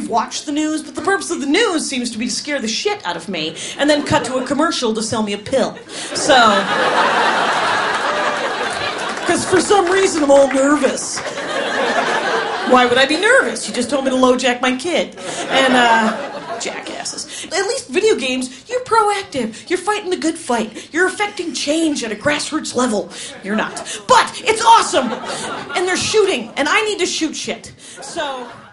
you've watched the news, but the purpose of the news seems to be to scare the shit out of me, and then cut to a commercial to sell me a pill. So, because for some reason I'm all nervous. Why would I be nervous? You just told me to LoJack my kid. And, jackasses. At least video games, you're proactive. You're fighting the good fight. You're affecting change at a grassroots level. You're not. But it's awesome! And they're shooting, and I need to shoot shit. So...